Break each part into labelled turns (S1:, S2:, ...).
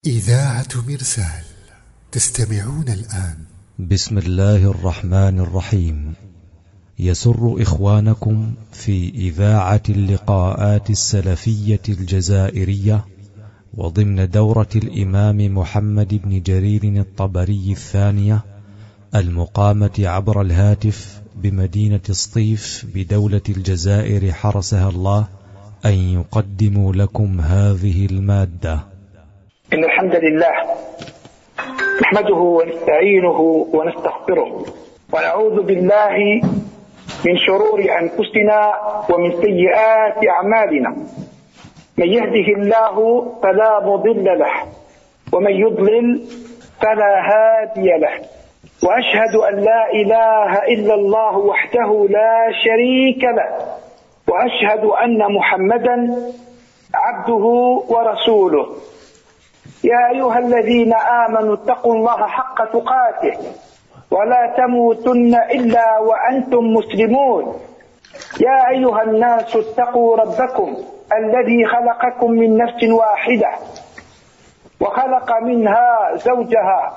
S1: إذاعة مرسال تستمعون الآن.
S2: بسم الله الرحمن الرحيم. يسر إخوانكم في إذاعة اللقاءات السلفية الجزائرية وضمن دورة الإمام محمد بن جرير الطبري الثانية المقامة عبر الهاتف بمدينة سطيف بدولة الجزائر حرسها الله أن يقدموا لكم هذه المادة.
S3: إن الحمد لله نحمده ونستعينه ونستغفره ونعوذ بالله من شرور أنفسنا ومن سيئات أعمالنا. من يهده الله فلا مضل له ومن يضلل فلا هادي له، وأشهد أن لا إله إلا الله وحده لا شريك له، وأشهد أن محمدا عبده ورسوله. يا أيها الذين آمنوا اتقوا الله حق تقاته ولا تموتن إلا وأنتم مسلمون. يا أيها الناس اتقوا ربكم الذي خلقكم من نفس واحدة وخلق منها زوجها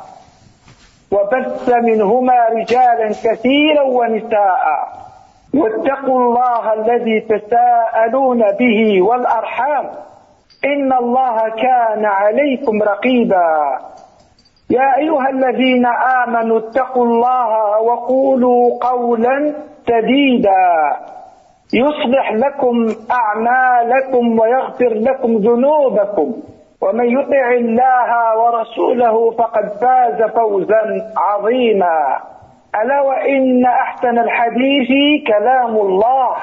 S3: وبث منهما رجالا كثيرا ونساء، واتقوا الله الذي تساءلون به والأرحام إن الله كان عليكم رقيبا. يا أيها الذين آمنوا اتقوا الله وقولوا قولا سديدا يصلح لكم أعمالكم ويغفر لكم ذنوبكم، ومن يطع الله ورسوله فقد فاز فوزا عظيما. ألا وإن أحسن الحديث كلام الله،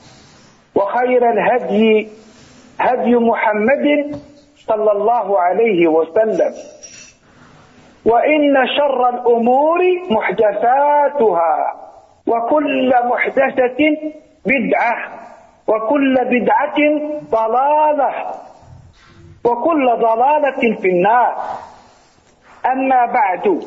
S3: وخير الهدي هدي محمد صلى الله عليه وسلم، وإن شر الأمور محدثاتها، وكل محدثة بدعة، وكل بدعة ضلالة، وكل ضلالة في النار. أما بعد،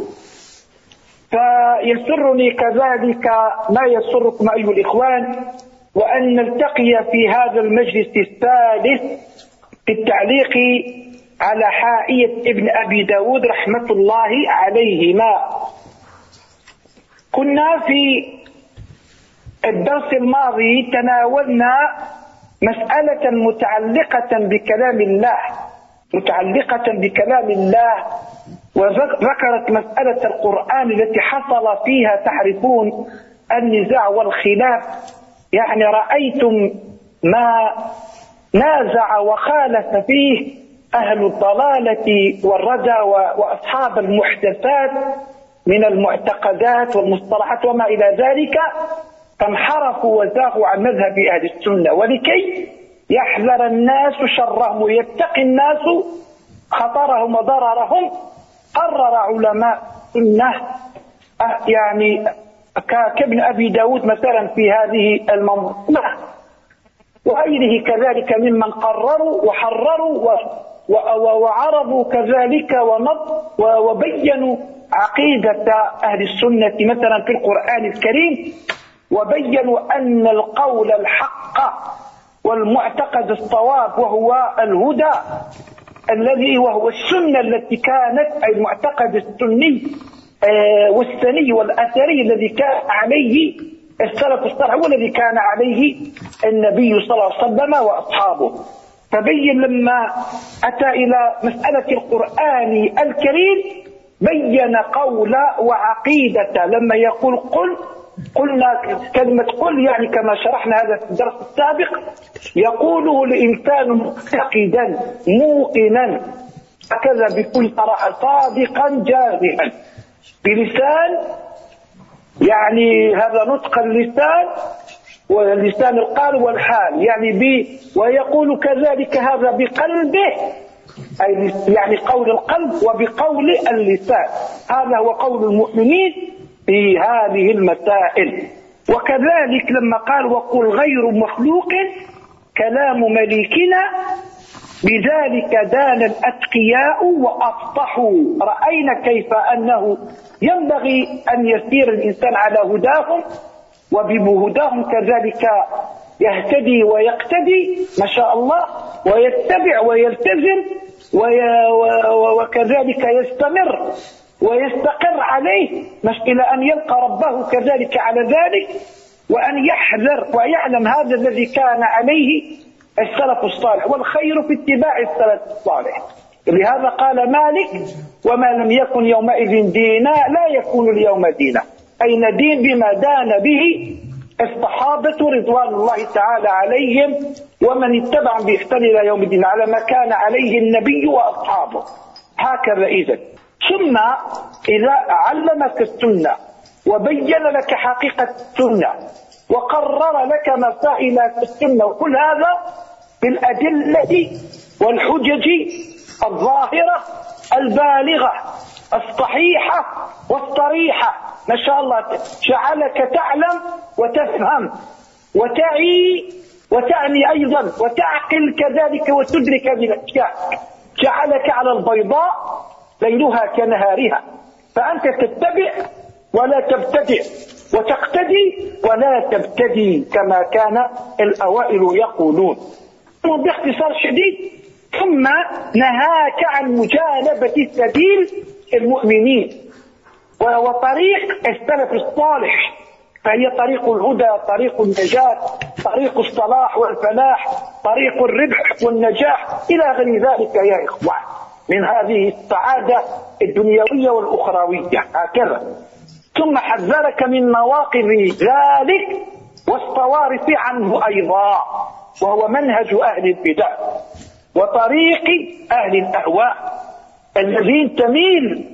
S3: فيسرني كذلك ما يسركم أيها الإخوان وأن نلتقي في هذا المجلس الثالث في التعليق على حائية ابن أبي داود رحمة الله عليهما. كنا في الدرس الماضي تناولنا مسألة متعلقة بكلام الله، وذكرت مسألة القرآن التي حصل فيها تعرفون النزاع والخلاف. يعني رأيتم ما نازع وخالف فيه أهل الضلالة والردى وأصحاب المحدثات من المعتقدات والمصطلحات وما إلى ذلك، فانحرفوا وزاغوا عن مذهب أهل السنة. ولكي يحذر الناس شرهم ويتقي الناس خطرهم وضررهم، قرر علماء السنة يعني كابن أبي داود مثلا في هذه المنظومة وغيره كذلك ممن قرروا وحرروا وعرضوا كذلك وبينوا عقيدة أهل السنة مثلا في القرآن الكريم، وبينوا أن القول الحق والمعتقد الصواب وهو الهدى الذي وهو السنة التي كانت المعتقد السني والسني والأثري الذي كان عليه السلف الصالح والذي كان عليه النبي صلى الله عليه وسلم وأصحابه. فبين لما أتى إلى مسألة القرآن الكريم بين قول وعقيدة. لما يقول قلنا كلمة قل يعني كما شرحنا هذا في الدرس السابق، يقوله الإنسان معتقدا موقنا هكذا بكل صراحة صادقا جازما بلسان، يعني هذا نطق اللسان ولسان القال والحال يعني ويقول كذلك هذا بقلبه، أي يعني قول القلب وبقول اللسان. هذا هو قول المؤمنين في هذه المسائل. وكذلك لما قال وقل غير مخلوق كلام مليكنا بذلك دان الأتقياء وأفطحوا. رأينا كيف أنه ينبغي أن يسير الإنسان على هداهم، وبهداهم كذلك يهتدي ويقتدي ما شاء الله، ويتبع ويلتزم وكذلك يستمر ويستقر عليه إلى أن يلقى ربه كذلك على ذلك، وأن يحذر ويعلم هذا الذي كان عليه السلف الصالح، والخير في اتباع السلف الصالح. لهذا قال مالك: وما لم يكن يومئذ دينا لا يكون اليوم دينا، أي ندين بما دان به الصحابة رضوان الله تعالى عليهم ومن اتبع بإحسان إلى يوم الدين على ما كان عليه النبي وأصحابه. هكذا إذن. ثم إذا علمك السنة وبين لك حقيقة السنة وقرر لك مسائل السنة، وكل هذا بالأدلة والحجج الظاهرة البالغة الصحيحة والصريحة، ما شاء الله، جعلك تعلم وتفهم وتعني أيضا وتعقل كذلك وتدرك هذه الأشياء. جعلك على البيضاء ليلها كنهارها، فأنت تتبع ولا تبتدع، وتقتدي ولا تبتدي كما كان الأوائل يقولون. باختصار شديد، ثم نهاك عن مجانبة سبيل المؤمنين وطريق السلف الصالح، فهي طريق الهدى، طريق النجاة، طريق الصلاح والفلاح، طريق الربح والنجاح إلى غير ذلك يا إخوان من هذه السعادة الدنيوية والأخروية. هكذا. ثم حذرك من نواقض ذلك والصوارف عنه أيضا، وهو منهج أهل البدع وطريق أهل الأهواء الذين تميل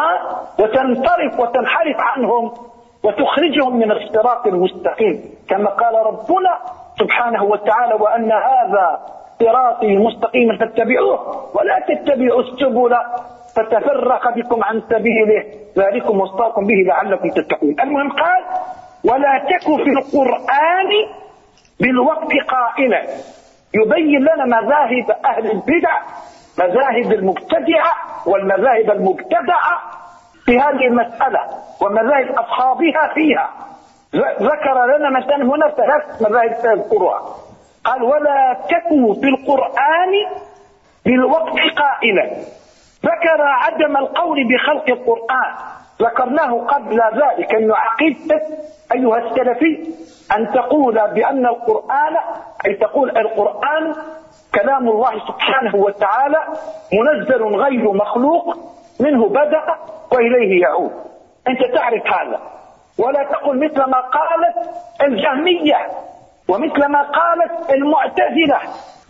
S3: وتنصرف وتنحرف عنهم وتخرجهم من الصراط المستقيم، كما قال ربنا سبحانه وتعالى: وأن هذا صراطي مستقيما فاتبعوه ولا تتبعوا السبل فتفرق بكم عن سبيله ذلكم وصاكم به لعلكم تتقون. المهم قال: ولا تكن في القرآن بالوقت قائلا، يبين لنا مذاهب أهل البدع، مذاهب المبتدعة والمذاهب المبتدعة في هذه المسألة ومذاهب أصحابها فيها. ذكر لنا مثلا هنا 3 مذاهب سيذكرها. قال: ولا تكن في القرآن بالوقت قائلا. ذكر عدم القول بخلق القرآن، ذكرناه قبل ذلك أن عقيدتك أيها السلفي أن تقول بأن القرآن، أي تقول القرآن كلام الله سبحانه وتعالى منزل غير مخلوق، منه بدأ وإليه يعود. أنت تعرف هذا، ولا تقول مثل ما قالت الجهمية ومثل ما قالت المعتزلة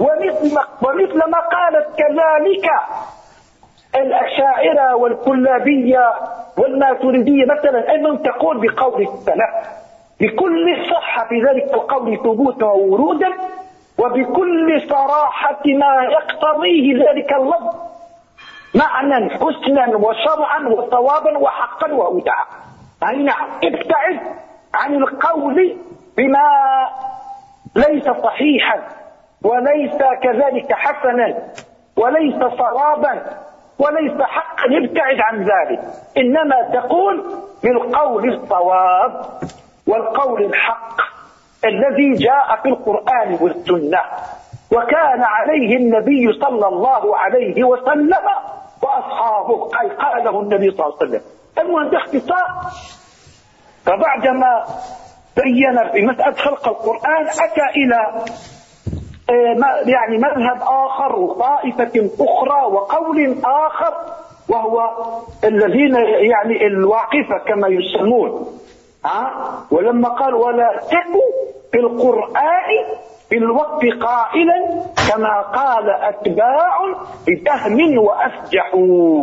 S3: ومثل ما قالت كذلك الأشاعرة والكلابية والماتريدية مثلا، أيضا تقول بقول السلف بكل صحة في ذلك القول ثبوتا وورودا، وبكل صراحة ما يقتضيه ذلك اللفظ معنى حسنا وشرعا وصوابا وحقا وهدى. أي نعم، ابتعد عن القول بما ليس صحيحا وليس كذلك حسنا وليس صوابا وليس حقا، ابتعد عن ذلك، إنما تقول بالقول الصواب والقول الحق الذي جاء في القرآن والسنة وكان عليه النبي صلى الله عليه وسلم وأصحابه، أي قاله النبي صلى الله عليه وسلم. المهم باختصار، فبعدما بين في مسألة خلق القرآن أتى إلى يعني مذهب آخر وطائفة أخرى وقول آخر، وهو الذين يعني الواقفة كما يسمون. ولما قال: ولا تكن في القرآن بالوقت قائلا كما قال أتباع بتهم وأفجحوا.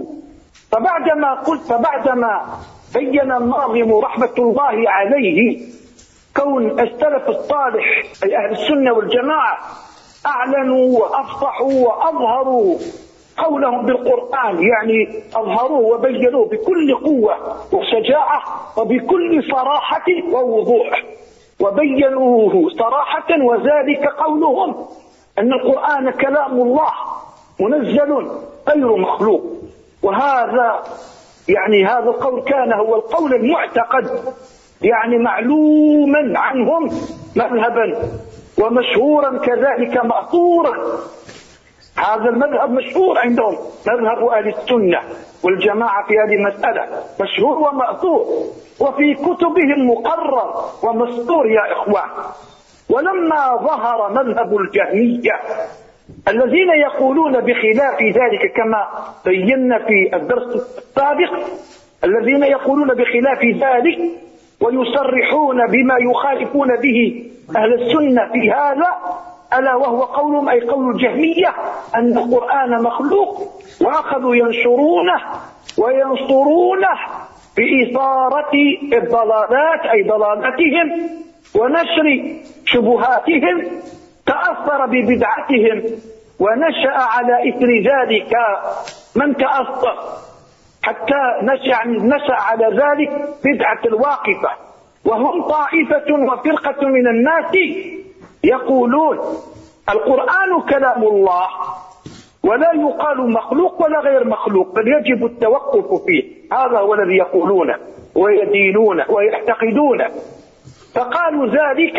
S3: فبعدما بين الناظم رحمة الله عليه كون السلف الصالح أي أهل السنة والجماعة أعلنوا وأفصحوا وأظهروا قولهم بالقرآن، يعني أظهروه وبينوه بكل قوة وشجاعة وبكل صراحة ووضوح، وبينوه صراحة، وذلك قولهم أن القرآن كلام الله منزل غير مخلوق. وهذا يعني هذا القول كان هو القول المعتقد، يعني معلوما عنهم مذهبا ومشهورا كذلك مأثورا هذا المذهب مشهور عندهم، مذهب أهل السنة والجماعة في هذه المسألة مشهور ومأثور، وفي كتبهم مقرر ومسطور يا إخوان. ولما ظهر مذهب الجهمية الذين يقولون بخلاف ذلك كما بينا في الدرس السابق، الذين يقولون بخلاف ذلك ويصرحون بما يخالفون به أهل السنة في هذا، ألا وهو قولهم أي قول الجهمية أن القرآن مخلوق، وأخذوا ينشرونه وينصرونه بإثارة الضلالات أي ضلالتهم ونشر شبهاتهم، تأثر ببدعتهم ونشأ على إثر ذلك من تأثر، حتى نشأ على ذلك بدعة الواقفة، وهم طائفة وفرقة من الناس يقولون القرآن كلام الله ولا يقال مخلوق ولا غير مخلوق، بل يجب التوقف فيه. هذا هو الذي يقولونه ويدينونه ويعتقدونه. فقالوا ذلك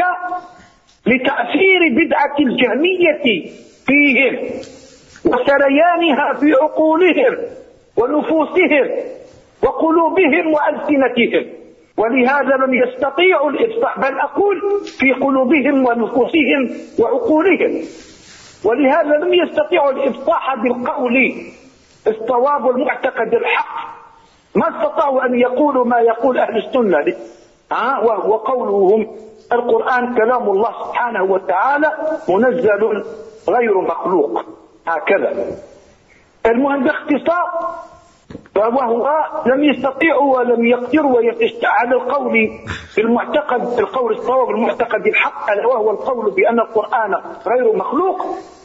S3: لتأثير بدعة الجهمية فيهم وسريانها في عقولهم ونفوسهم وقلوبهم وألسنتهم، ولهذا لم يستطيعوا الإفصاح، بل أقول في قلوبهم ونفوسهم وعقولهم، ولهذا لم يستطيعوا الإفصاح بالقول الصواب والمعتقد الحق، ما استطاعوا أن يقولوا ما يقول أهل السنة، وهو قولهم القرآن كلام الله سبحانه وتعالى منزل غير مخلوق، هكذا. المهم باختصار، وهو لم يستطيعوا ولم يقدروا على القول بالمعتقد، القول الصواب المعتقد الحق، وهو القول بأن القرآن غير مخلوق.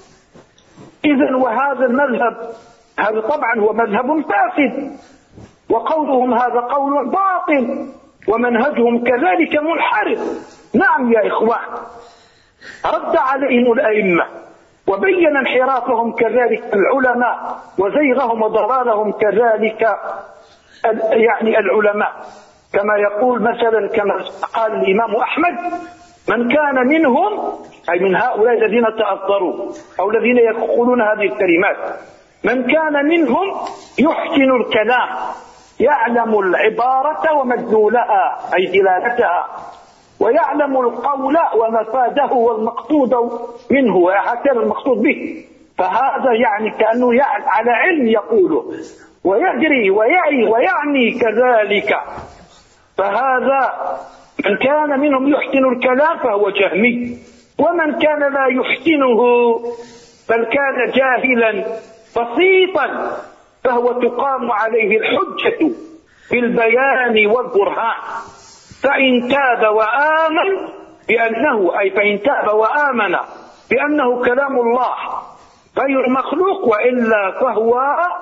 S3: إذن وهذا المذهب هذا طبعا هو مذهب فاسد، وقولهم هذا قول باطل، ومنهجهم كذلك منحرف. نعم يا إخوان، رد عليهم الأئمة وبين انحرافهم كذلك العلماء، وزيغهم وضلالهم كذلك يعني العلماء، كما يقول مثلا كما قال الإمام أحمد: من كان منهم أي من هؤلاء الذين تأثروا أو الذين يقولون هذه الكلمات، من كان منهم يحسن الكلام يعلم العبارة ومدلولها أي دلالتها، ويعلم القول ومفاده والمقصود منه وهكذا المقصود به، فهذا يعني كأنه على علم يقوله ويجري ويعي ويعني كذلك. فهذا من كان منهم يحسن الكلام فهو جهمي، ومن كان لا يحسنه بل كان جاهلا بسيطا فهو تقام عليه الحجة بالبيان والبرهان. فإن تاب وآمن بأنه أي فإن تاب وآمن بأنه كلام الله غير مخلوق، وإلا فهو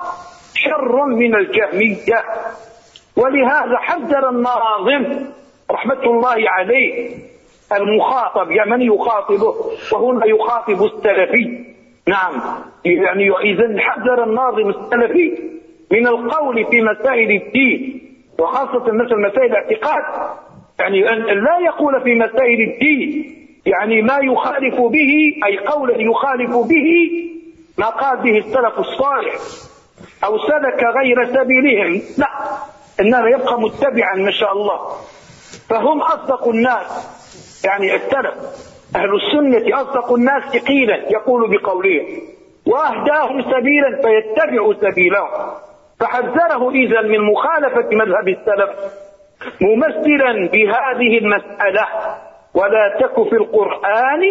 S3: شر من الجهمية. ولهذا حذر الناظم رحمة الله عليه المخاطب، يعني من يخاطبه، وهنا يخاطب السلفي. نعم، يعني إذن حذر الناظم السلفي من القول في مسائل الدين، وخاصة مثل مسائل الاعتقاد، يعني أن لا يقول في مسائل الدين يعني ما يخالف به أي قولا يخالف به ما قال به السلف الصالح أو سلك غير سبيلهم، لا، إنما يبقى متبعا ما شاء الله. فهم أصدق الناس، يعني السلف أهل السنة أصدق الناس قيلا يقول بقولهم، وأهداهم سبيلا فيتبع سبيلهم. فحذره إذن من مخالفة مذهب السلف ممثلا بهذه المسألة: ولا تك في القرآن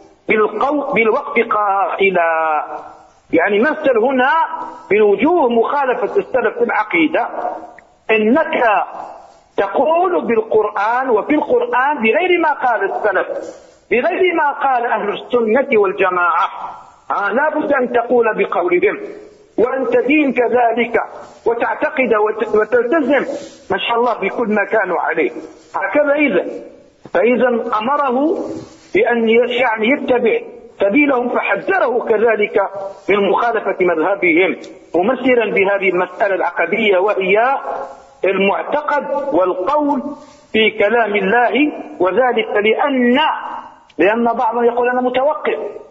S3: بالوقت قائلا. يعني مثل هنا من وجوه مخالفة السلف في العقيدة إنك تقول بالقرآن وفي القرآن بغير ما قال السلف، بغير ما قال أهل السنة والجماعة. لا بد أن تقول بقولهم وأن تدين كذلك وتعتقد وتلتزم ما شاء الله بكل ما كانوا عليه، هكذا. فإذا أمره بأن يعني يتبع سبيلهم، فحذره كذلك من مخالفة مذهبهم ممثلا بهذه المسألة العقدية، وهي المعتقد والقول في كلام الله. وذلك لأن بعضهم يقول أنا متوقف،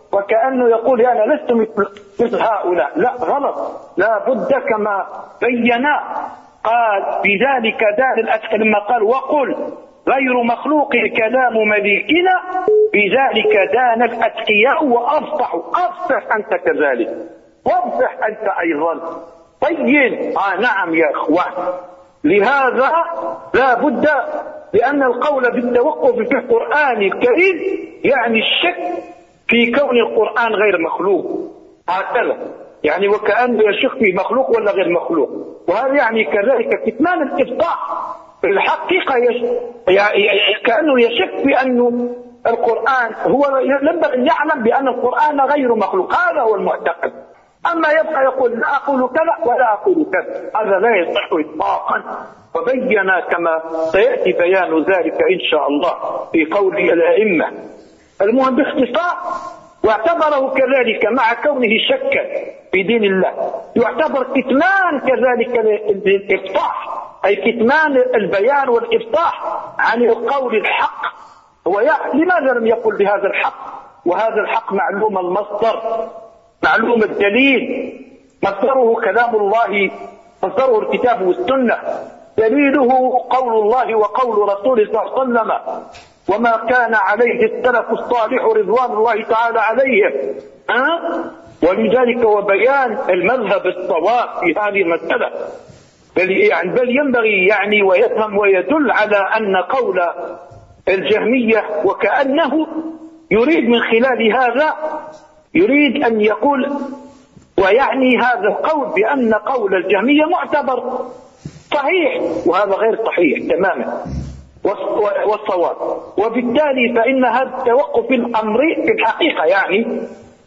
S3: وكأنه يقول أنا لست مثل هؤلاء. لا، غلط، لا بد كما بينا. قال بذلك دان الأتقياء لما قال وقل غير مخلوق كلام مليكنا، بذلك دان الأتقياء وأفصحوا. أفصح أنت كذلك، وافصح أنت أيضا، بين. نعم يا إخوان، لهذا لا بد، لأن القول بالتوقف في القرآن الكريم يعني الشك في كون القرآن غير مخلوق، هكذا يعني وكأنه يشك في مخلوق ولا غير مخلوق. وهذا يعني كذلك كتمان الإفصاح في الحقيقة، كأنه يشك في أن القرآن هو ينبغي أن يعلم بأن القرآن غير مخلوق، هذا هو المعتقد. أما يبقى يقول لا أقول كذا ولا أقول كذا، هذا لا يصح إطلاقا. وبين كما سيأتي بيان ذلك إن شاء الله في قول الأئمة. المهم باختصار، واعتبره كذلك مع كونه شكا في دين الله يعتبر كتمان كذلك الإفصاح، أي كتمان البيان والإفصاح عن القول الحق. هو لماذا لم يقل بهذا الحق؟ وهذا الحق معلوم المصدر، معلوم الدليل، مصدره كلام الله، مصدره الكتاب والسنة، دليله قول الله وقول رسوله صلى الله عليه وسلم وما كان عليه السلف الصالح رضوان الله تعالى عليهم. ولذلك وبيان المذهب الصواب في هذه المسألة. بل ينبغي يعني ويفهم ويدل على أن قول الجهمية وكأنه يريد من خلال هذا يريد أن يقول ويعني هذا القول بأن قول الجهمية معتبر صحيح، وهذا غير صحيح تماما والصواب. وبالتالي فإن هذا التوقف الأمر في الحقيقة يعني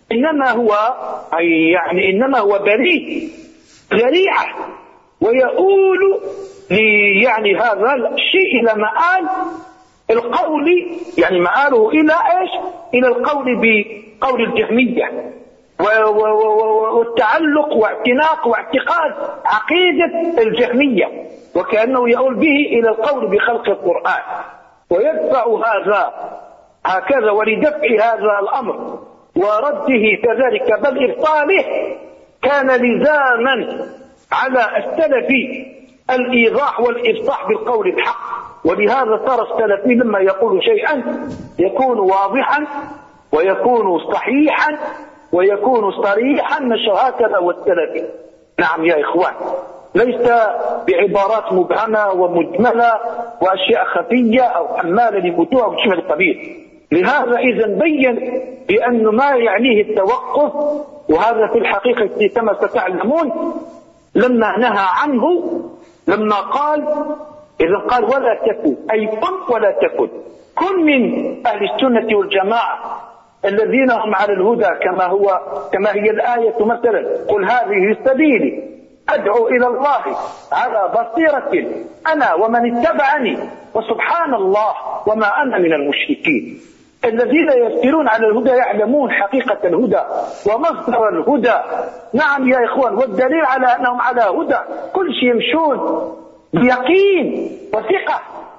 S3: إنما هو بريء ذريعة، ويؤول يعني هذا الشيء إلى مآل القول، يعني مآله إلى إيش؟ إلى القول بقول الجهمية والتعلق واعتناق واعتقاد عقيدة الجهمية، وكأنه يؤول به إلى القول بخلق القرآن ويدفع هذا هكذا. ولدفع هذا الأمر ورده كذلك بل إبطاله كان لزاما على السلف الإيضاح والإفصاح بالقول الحق. ولهذا صار السلفي لما يقول شيئا يكون واضحا ويكون صحيحا ويكون صريحا، نشر هكذا والسلفي. نعم يا إخوان، ليس بعبارات مبهمة ومجملة وأشياء خفية أو حمالة لمتوها وشبه القبيل. لهذا إذا بين بأن ما يعنيه التوقف، وهذا في الحقيقة كما ستعلمون لما نهى عنه، لما قال إذا قال ولا تكن، أي كن ولا تكن، كن من أهل السنة والجماعة الذين هم على الهدى كما هي الآية مثلا قل هذه سبيلي أدعو إلى الله على بصيرة أنا ومن اتبعني وسبحان الله وما أنا من المشركين. الذين يسيرون على الهدى يعلمون حقيقة الهدى ومصدر الهدى. نعم يا إخوان، والدليل على أنهم على هدى كل شيء يمشون بيقين وثقة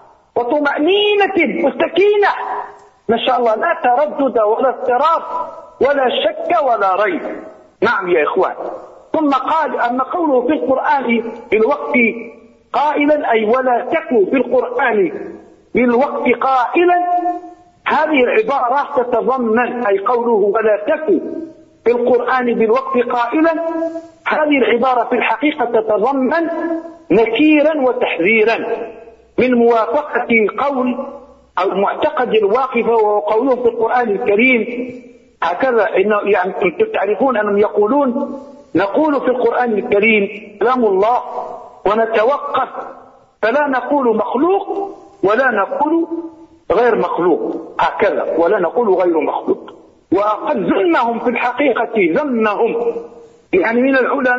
S3: وطمأنينة وسكينة ما شاء الله، لا تردد ولا اضطراب ولا شك ولا ريب. نعم يا إخوان. ثم قال أما قوله في القرآن بالوقت قائلا، أي ولا تكن في القرآن بالوقت قائلا، هذه العبارة تتضمن، أي قوله ولا تكن في القرآن بالوقت قائلا، هذه العبارة في الحقيقة تتضمن نكيرا وتحذيرا من موافقة قول أو معتقد الواقفة، وهو قوله في القرآن الكريم هكذا. يعني تعرفون أنهم يقولون نقول في القرآن الكريم كلام الله ونتوقف، فلا نقول مخلوق ولا نقول غير مخلوق، هكذا، ولا نقول غير مخلوق. وقد ذمهم في الحقيقة ذمهم يعني من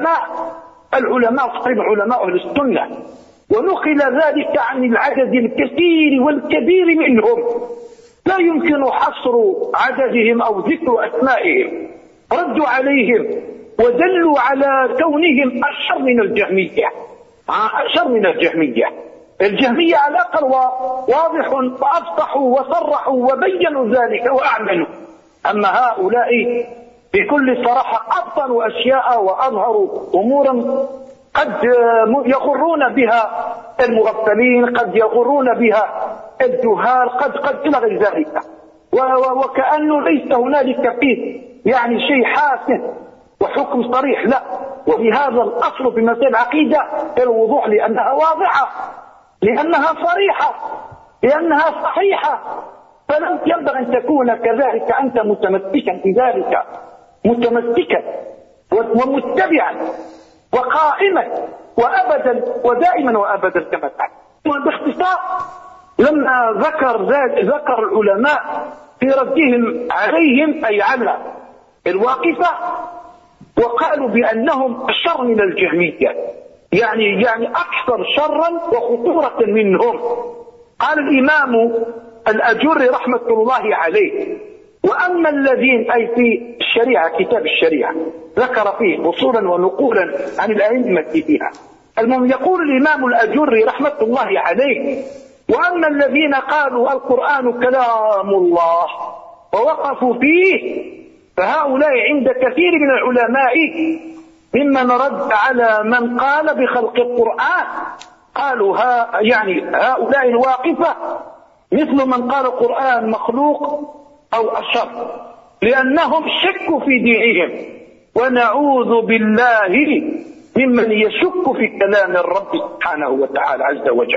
S3: العلماء صحيح علماء أهل السنة، ونقل ذلك عن العدد الكثير والكبير منهم لا يمكن حصر عددهم أو ذكر أسمائهم. ردوا عليهم ودلوا على كونهم أشر من الجهمية، أشر من الجهمية. الجهمية على الأقل واضح وأفصحوا وصرحوا وبينوا ذلك وأعلنوا، أما هؤلاء بكل صراحة أبطلوا أشياء وأظهروا أمورا قد يغرون بها المغفلين، قد يغرون بها الجهال، قد إلى غير ذلك، وكأنه ليس هنالك فيه يعني شيء حاسم وحكم صريح، لا. ولهذا الأصل في مسائل العقيدة الوضوح، لأنها واضحة، لأنها صريحة، لأنها صحيحة، فلم ينبغي أن تكون كذلك أنت متمسكا في ذلك، متمسكا ومتبعا وقائما وأبدا ودائما وأبدا كما تعلم. باختصار لما ذكر العلماء في ردهم عليهم أي على الواقفة، وقالوا بأنهم أشر من الجهمية، يعني أكثر شرا وخطورة منهم. قال الإمام الأجري رحمة الله عليه: وأما الذين أي في الشريعة، كتاب الشريعة ذكر فيه أصولا ونقولا عن الأئمة فيها. المهم يقول الإمام الأجري رحمة الله عليه: وأما الذين قالوا القرآن كلام الله ووقفوا فيه، فهؤلاء عند كثير من العلماء ممن رد على من قال بخلق القرآن. قالوا يعني هؤلاء الواقفة مثل من قال القرآن مخلوق أو أشر، لأنهم شكوا في دينهم، ونعوذ بالله ممن يشك في كلام الرب سبحانه وتعالى عز وجل.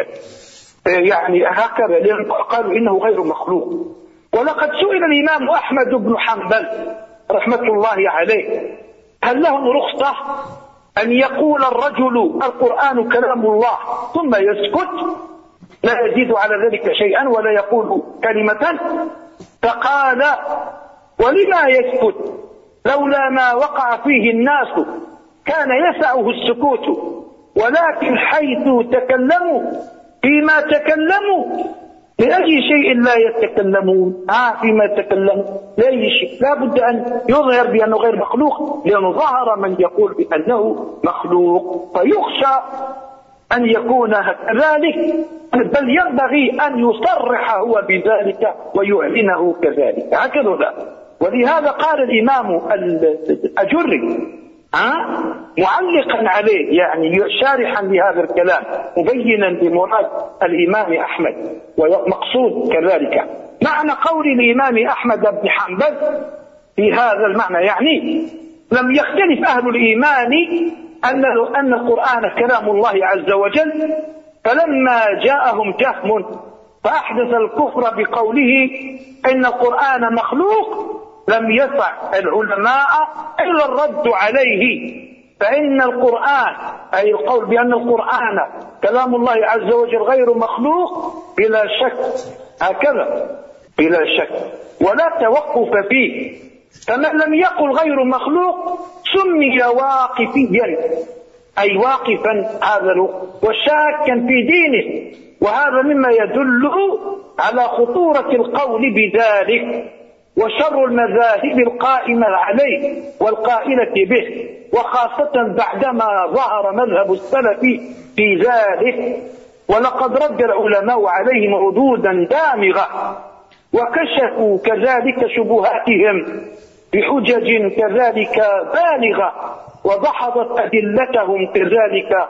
S3: يعني هكذا، لأن قالوا إنه غير مخلوق. ولقد سئل الإمام أحمد بن حنبل رحمة الله عليه: هل لهم رخصة أن يقول الرجل القرآن كلام الله ثم يسكت لا يزيد على ذلك شيئا ولا يقول كلمة؟ فقال: ولما يسكت؟ لولا ما وقع فيه الناس كان يسعه السكوت، ولكن حيث تكلموا فيما تكلموا لأي شيء لا يتكلمون. فيما تكلموا لأي شيء لا بد أن يظهر بأنه غير مخلوق، لأنه ظهر من يقول بأنه مخلوق، فيخشى أن يكون كذلك، بل ينبغي أن يصرح هو بذلك ويعلنه كذلك، هكذا. ولهذا قال الإمام الأجري معلقا عليه، يعني شارحا لهذا الكلام، مبينا لمراد الإمام أحمد ومقصود كذلك معنى قول الإمام أحمد بن حنبل في هذا المعنى. يعني لم يختلف أهل الإيمان أن القرآن كلام الله عز وجل، فلما جاءهم جهم فأحدث الكفر بقوله إن القرآن مخلوق لم يسع العلماء إلا الرد عليه، فإن القرآن أي القول بأن القرآن كلام الله عز وجل غير مخلوق بلا شك، هكذا بلا شك، ولا توقف فيه. فمن لم يقل غير مخلوق سمي واقفيا، أي واقفا هذا وشاكا في دينه، وهذا مما يدل على خطورة القول بذلك وشر المذاهب القائمة عليه والقائلة به، وخاصة بعدما ظهر مذهب السلف في ذلك. ولقد رد العلماء عليهم ردودا دامغة، وكشفوا كذلك شبهاتهم بحجج كذلك بالغة، وضحضت أدلتهم كذلك،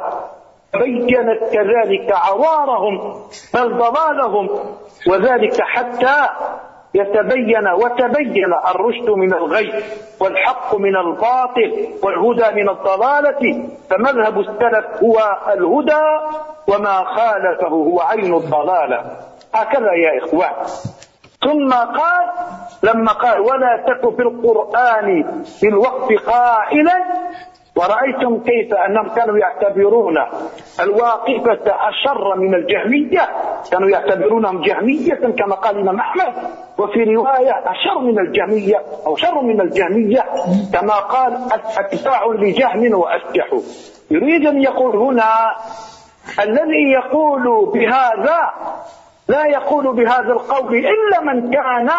S3: بينت كذلك عوارهم بل ضلالهم، وذلك حتى يتبين وتبين الرشد من الغي والحق من الباطل والهدى من الضلالة، فمذهب السلف هو الهدى وما خالفه هو عين الضلالة، هكذا يا إخوان. ثم قال لما قال: ولا تك في القرآن في الوقت قائلا. ورأيتم كيف أنهم كانوا يعتبرون الواقفة أشر من الجهمية، كانوا يعتبرونهم جهمية كما قال الإمام أحمد، وفي رواية أشر من الجهمية أو شر من الجهمية كما قال أتباع لجهم وأسجح. يريد أن يقول هنا الذي يقول بهذا لا يقول بهذا القول إلا من كان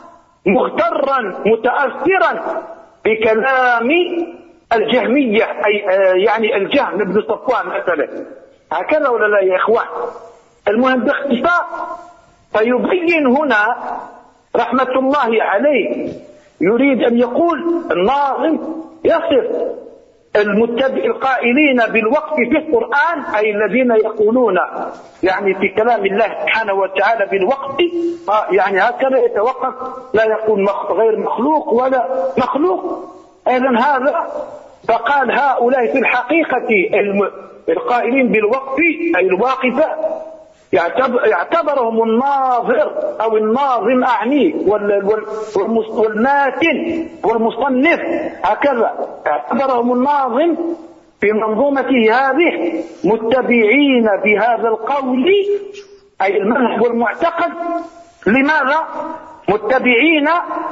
S3: مغترا متأثرا بكلام الجهمية، أي يعني الجهم بن صفوان مثلا، هكذا ولا لا يا إخوان؟ المهم باختصار، فيبين هنا رحمة الله عليه يريد أن يقول الناظم يصف القائلين بالوقف في القرآن، أي الذين يقولون يعني في كلام الله سبحانه وتعالى بالوقف، يعني هكذا يتوقف، لا يقول غير مخلوق ولا مخلوق. إذن هذا فقال هؤلاء في الحقيقة القائلين بالوقف أي الواقفة يعتبرهم الناظر أو الناظم أعني والماتن والمصنف، هكذا اعتبرهم الناظم في منظومته هذه متبعين بهذا القول أي المنهج والمعتقد. لماذا؟ متبعين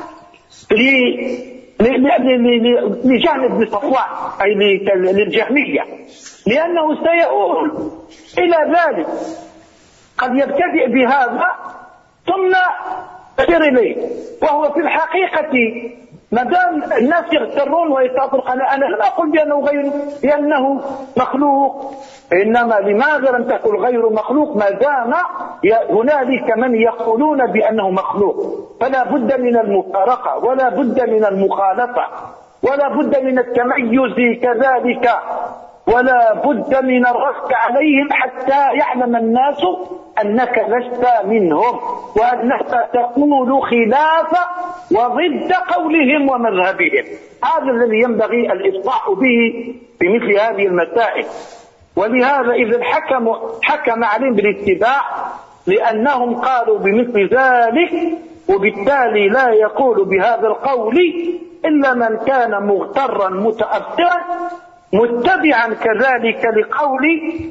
S3: لجهل بن صفوان أي للجهمية، لأنه سيؤول إلى ذلك، قد يبتدئ بهذا ثم يصير إليه، وهو في الحقيقة ما دام الناس يغترون ويتأطرق، أنا لا أقول بأنه مخلوق، إنما لماذا لم تقل غير مخلوق؟ ما دام هنالك من يقولون بأنه مخلوق، فلا بد من المفارقة ولا بد من المخالفة ولا بد من التميز كذلك، ولا بد من الرد عليهم حتى يعلم الناس أنك لست منهم وأنك تقول خلاف وضد قولهم ومذهبهم. هذا الذي ينبغي الإفصاح به في مثل هذه المسائل. ولهذا إذا حكم عليهم بالاتباع لأنهم قالوا بمثل ذلك، وبالتالي لا يقول بهذا القول إلا من كان مغترا متأثرا متبعا كذلك لقول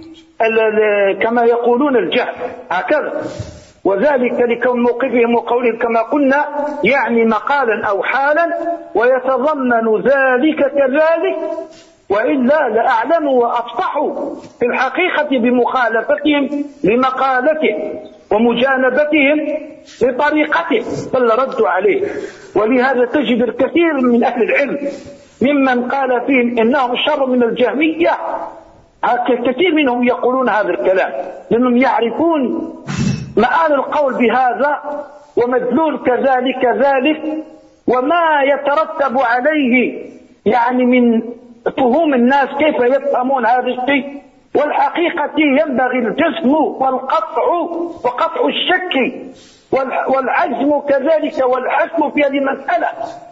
S3: كما يقولون الجهل، هكذا. وذلك لكون موقفهم وقولهم كما قلنا يعني مقالا أو حالا، ويتضمن ذلك كذلك، وإلا لأعلموا وأفصحوا في الحقيقة بمخالفتهم لمقالته ومجانبتهم لطريقته، بل ردوا عليه. ولهذا تجد الكثير من أهل العلم ممن قال فيهم إنهم شر من الجهمية، كثير منهم يقولون هذا الكلام لأنهم يعرفون مآل القول بهذا ومدلول كذلك ذلك وما يترتب عليه يعني من فهوم الناس كيف يفهمون هذا الشيء. والحقيقة ينبغي الجزم والقطع وقطع الشك والعزم كذلك والحسم في هذه المسألة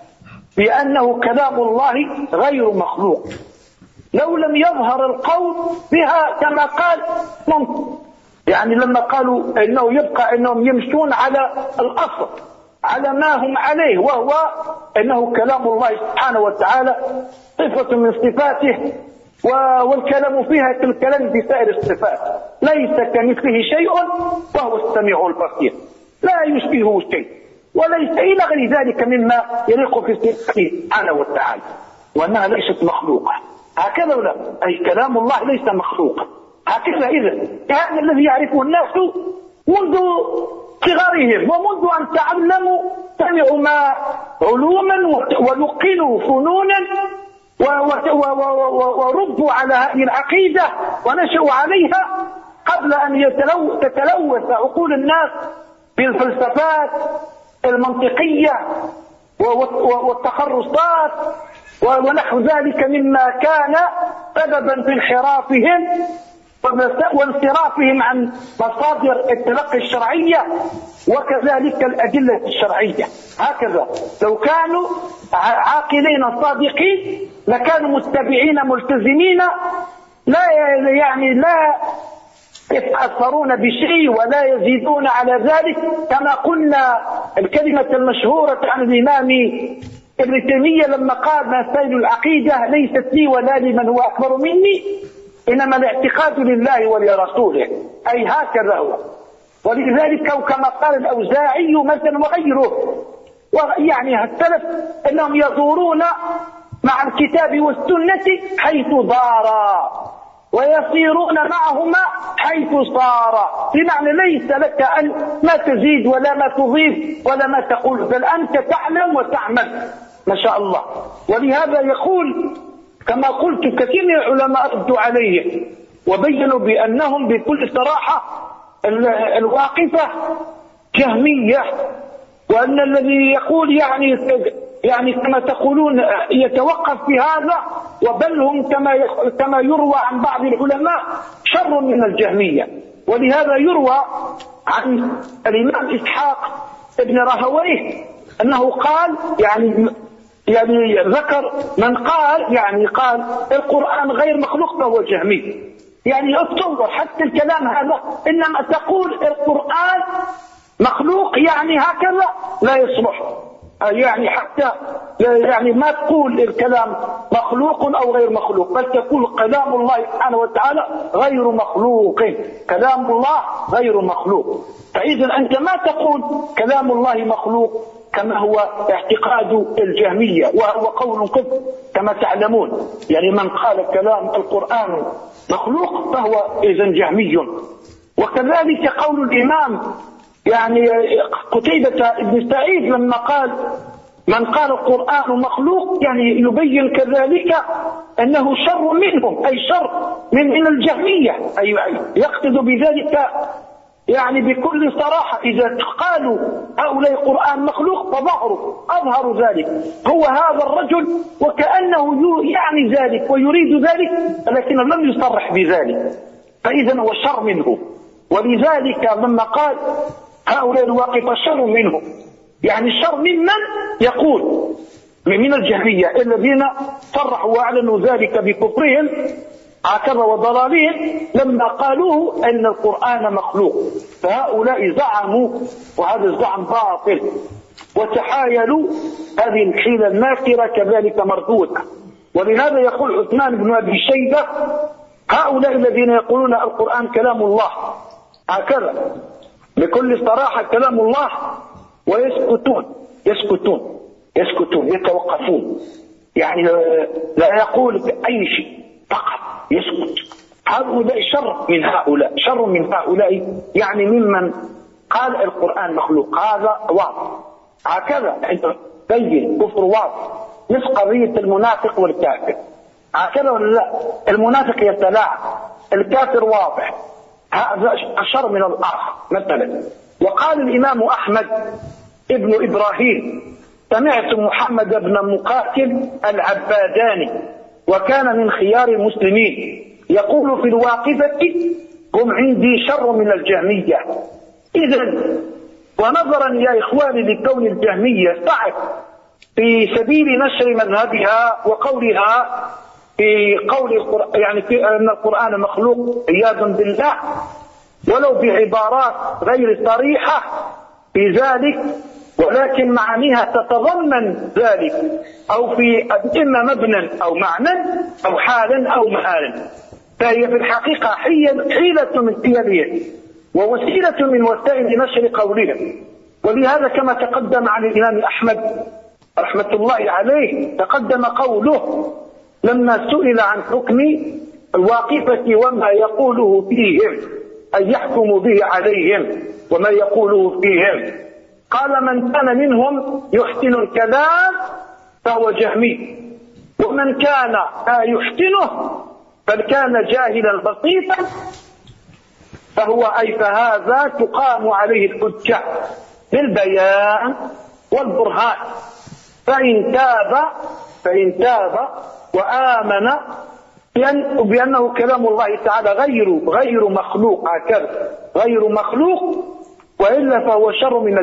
S3: بأنه كلام الله غير مخلوق. لو لم يظهر القول بها كما قال ممكن، يعني لما قالوا إنه يبقى إنهم يمشون على الأصل على ما هم عليه، وهو إنه كلام الله سبحانه وتعالى صفة من صفاته، والكلام فيها كالكلام في سائر الصفات، ليس كمثله شيء وهو السميع البصير، لا يشبهه شيء وليس إلى غير ذلك مما يليق في صفته سبحانه وتعالى، وأنها ليست مخلوقة. هكذا ولا أي كلام الله ليس مخلوقا هكذا. إذن هذا الذي يعرفه الناس منذ صغرهم ومنذ أن تعلموا سمعوا ما علوما ولقنوا فنونا وربوا على هذه العقيدة ونشأوا عليها قبل أن تتلوث عقول الناس بالفلسفات المنطقية والتخرصات ونحو ذلك مما كان سببا في انحرافهم وانصرافهم عن مصادر التلقي الشرعية وكذلك الأدلة الشرعية. هكذا لو كانوا عاقلين صادقين لكانوا متبعين ملتزمين لا يتأثرون بشيء ولا يزيدون على ذلك. كما قلنا الكلمة المشهورة عن الإمام ابن تيمية لما قال مسائل العقيدة ليست لي ولا لمن هو أكبر مني، إنما الاعتقاد لله ولرسوله، أي هكذا هو. ولذلك كما قال الأوزاعي مثلا وغيره، ويعني السلف أنهم يدورون مع الكتاب والسنة حيث دارا ويصيرون معهما حيث صار، بمعنى ليس لك أن ما تزيد ولا ما تضيف ولا ما تقول، بل أنت تعلم وتعمل ما شاء الله. ولهذا يقول كما قلت كثير من العلماء ردوا عليه وبينوا بأنهم بكل صراحة الواقفة جهمية، وأن الذي يقول يعني يعني كما تقولون يتوقف في هذا، وبل هم كما يروى عن بعض العلماء شر من الجهمية. ولهذا يروى عن الإمام إسحاق ابن راهويه أنه قال يعني ذكر من قال قال القرآن غير مخلوق فهو جهمي. يعني تنظر حتى الكلام هذا، إنما تقول القرآن مخلوق يعني هكذا لا يصلح، يعني حتى يعني ما تقول الكلام مخلوق أو غير مخلوق، بل تقول كلام الله سبحانه وتعالى غير مخلوق، كلام الله غير مخلوق. فإذا أنت ما تقول كلام الله مخلوق كما هو اعتقاد الجهمية، وهو قول كفر كما تعلمون. يعني من قال كلام القرآن مخلوق فهو إذن جهمي. وكذلك قول الإمام يعني قتيبة بن سعيد لما قال من قال القرآن مخلوق، يعني يبين كذلك أنه شر منهم، أي شر من الجهمية، أي يقصد بذلك يعني بكل صراحة إذا قالوا هؤلاء القرآن مخلوق أظهروا ذلك. هو هذا الرجل وكأنه يعني ذلك ويريد ذلك، لكنه لم يصرح بذلك، فإذا هو شر منه. ولذلك لما قال هؤلاء الواقفة شر منهم، يعني شر ممن يقول من الجهمية الذين صرحوا وأعلنوا ذلك بكفرهم هكذا وضلالهم لما قالوه أن القرآن مخلوق. فهؤلاء زعموا، وهذا الزعم باطل، وتحايلوا هذه الحيلة الماكرة كذلك مردودة. ولهذا يقول عثمان بن أبي شيبة هؤلاء الذين يقولون القرآن كلام الله هكذا بكل صراحة كلام الله ويسكتون يتوقفون، يعني لا يقول بأي شيء فقط يسكت. هؤلاء شر من هؤلاء يعني ممن قال القرآن مخلوق. هذا واضح هكذا أنت بين كفر واضح، مثل قضية المنافق والكافر هكذا ولا لا؟ المنافق يتلاعب، الكافر واضح، هذا أشر من الآخر مثلا. وقال الإمام أحمد ابن إبراهيم سمعت محمد بن مقاتل العباداني وكان من خيار المسلمين يقول في الواقفة هم عندي شر من الجهمية. إذن ونظرا يا إخواني لكون الجهمية سعت في سبيل نشر مذهبها وقولها في قول يعني في أن القرآن مخلوق عياذا بالله، ولو بعبارات غير صريحة في ذلك، ولكن معانيها تتضمن ذلك، أو في إما مبنى أو معنى أو حالا أو مآلا، فهي في الحقيقة حيلة من حيلهم ووسيلة من وسائل نشر قولهم. ولهذا كما تقدم عن الإمام أحمد رحمة الله عليه تقدم قوله لما سئل عن حكم الواقفة وما يقوله فيهم، أن يحكم به عليهم وما يقوله فيهم، قال من كان منهم يحسن الكلام فهو جهمي، ومن كان لا يحسنه بل كان جاهلا بسيطا فهذا تقام عليه الحجة بالبيان والبرهان، فإن تاب وآمن بأنه كلام الله تعالى غير مخلوق هكذا غير مخلوق، وإلا فهو شر من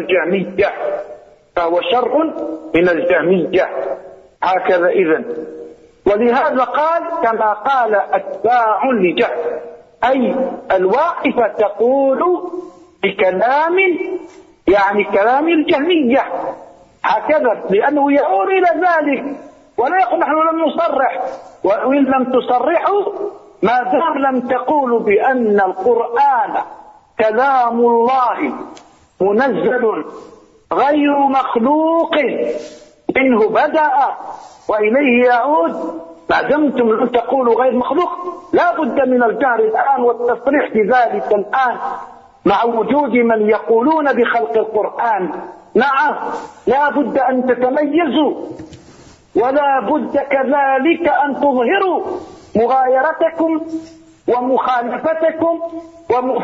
S3: الجهمية هكذا. إذن ولهذا قال كما قال أتباع لجهل، أي الواقفة تقول بكلام يعني كلام الجهمية هكذا، لأنه يعود إلى ذلك ولا يقول نحن لم نصرح، وإن لم تصرحوا ما دام لم تقولوا بأن القرآن كلام الله منزل غير مخلوق منه بدأ وإليه يعود، ما دمتم لم تقولوا غير مخلوق لا بد من الجهر الآن والتصريح بذلك الآن، مع وجود من يقولون بخلق القرآن. نعم لا بد أن تتميزوا، ولا بد كذلك أن تظهروا مغايرتكم ومخالفتكم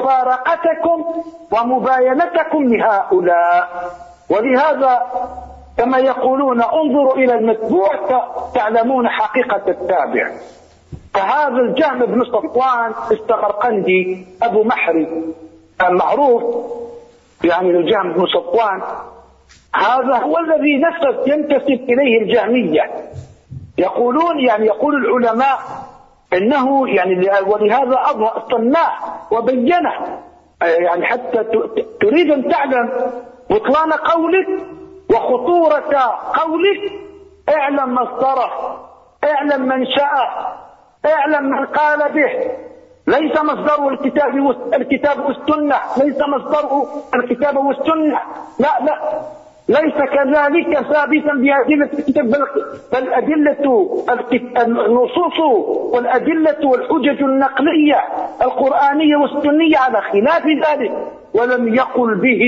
S3: ومفارقتكم ومباينتكم لهؤلاء. ولهذا كما يقولون انظروا إلى المتبوع تعلمون حقيقة التابع. فهذا الجهم بن صفوان السمرقندي أبو محرز المعروف يعني الجهم بن صفوان، هذا هو الذي ينتسب إليه الجهمية. يقولون يعني يقول العلماء إنه يعني ولهذا أظهر صناع وبينه يعني حتى تريد أن تعلم بطلان قولك وخطورة قولك، اعلم مصدره، اعلم منشأه، اعلم من قال به. ليس مصدره الكتاب والسنة، ليس مصدره الكتاب والسنة، لا ليس كذلك ثابتا بأدلة الكتاب، بل أدلة النصوص والأدلة والحجج النقلية القرآنية والسنية على خلاف ذلك. ولم يقل به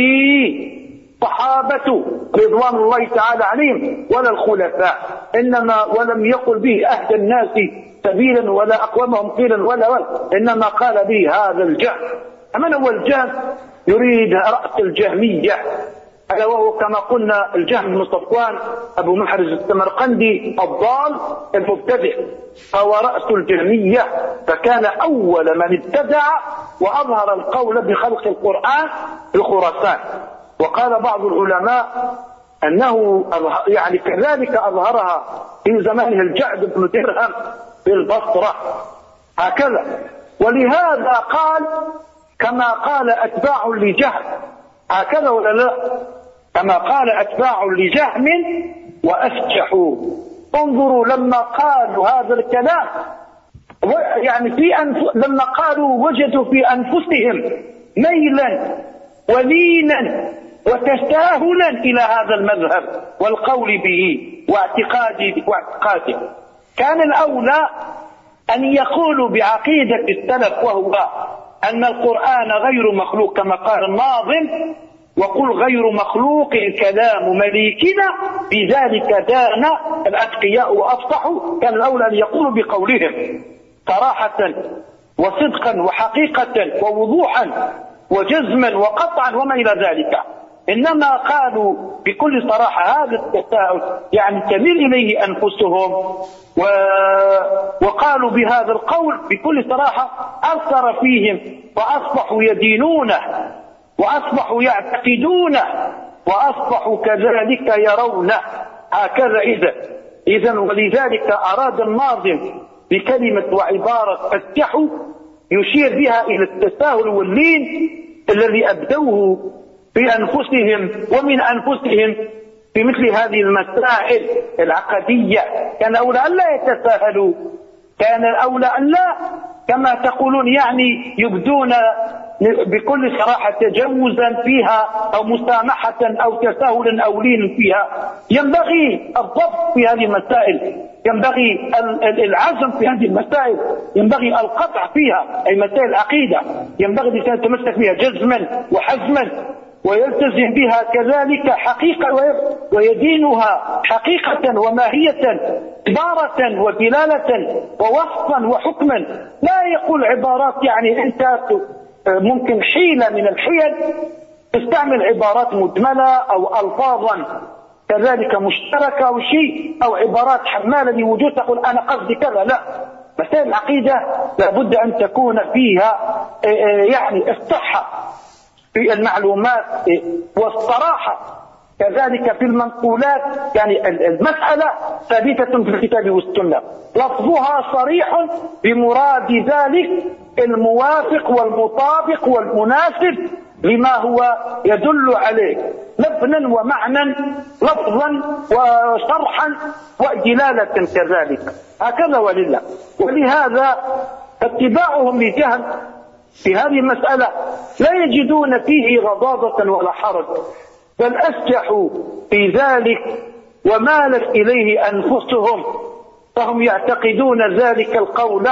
S3: صحابة رضوان الله تعالى عليهم ولا الخلفاء، إنما ولم يقل به أهدى الناس سبيلا ولا أقومهم قيلا ولا إنما قال به هذا الجهم. من هو الجهم؟ يريد رأس الجهمية، ألا وهو كما قلنا الجهم بن صفوان أبو محرز السمرقندي الضال المبتدع، فهو رأس الجهمية، فكان أول من ابتدع وأظهر القول بخلق القرآن في خراسان. وقال بعض العلماء أنه يعني كذلك أظهرها في زمانه الجعد بن درهم في البصرة هكذا. ولهذا قال كما قال أتباع لجهم، هكذا ولا لا؟ كما قال أتباع لجهم وأفجحوا. انظروا لما قالوا هذا الكلام يعني لما قالوا وجدوا في أنفسهم ميلا ولينا وتساهلا إلى هذا المذهب والقول به واعتقاده. كان الأولى أن يقولوا بعقيدة السلف، وهو أن القرآن غير مخلوق كما قال الناظم، وقل غير مخلوق كلام مليكنا بذلك دان الأتقياء وأفصحوا. كان الأولى أن يقولوا بقولهم صراحة وصدقا وحقيقة ووضوحا وجزما وقطعا وما إلى ذلك، إنما قالوا بكل صراحة هذا التساؤل يعني تميل إليه أنفسهم، وقالوا بهذا القول بكل صراحة أثر فيهم وأصبحوا يدينونه وأصبحوا يعتقدونه وأصبحوا كذلك يرونه هكذا. إذن ولذلك أراد الناظم بكلمة وعبارة فتحوا يشير بها إلى التساهل واللين الذي أبدوه بأنفسهم ومن أنفسهم في مثل هذه المسائل العقدية. كان أولى أن لا يتساهلوا، كان الأولى أن لا كما تقولون يعني يبدون بكل صراحة تجوزا فيها أو مسامحة أو تساهلا أو لين فيها. ينبغي الضبط في هذه المسائل، ينبغي العزم في هذه المسائل، ينبغي القطع فيها، أي مسائل العقيدة ينبغي الإنسان يتمسك بها جزما وحزما ويلتزم بها كذلك حقيقة ويدينها حقيقة وماهية، عبارة ودلالة ووصفا وحكما. لا يقول عبارات يعني أنت ممكن حيلة من الحيل تستعمل عبارات مجملة أو ألفاظا كذلك مشتركة أو شيء، أو عبارات حمالة لوجود تقول أنا قصدي كذا. لا، مسائل العقيدة لابد أن تكون فيها يعني الصحة في المعلومات والصراحة كذلك في المنقولات. يعني المسألة ثابتة في الكتاب والسنة، لفظها صريح بمراد ذلك الموافق والمطابق والمناسب لما هو يدل عليه لفظا ومعنى، لفظا وشرحا ودلالة كذلك هكذا. ولهذا اتباعهم لجهم في هذه المسألة لا يجدون فيه غضاضة ولا حرج، بل أسجحوا في ذلك ومالت إليه أنفسهم، فهم يعتقدون ذلك القول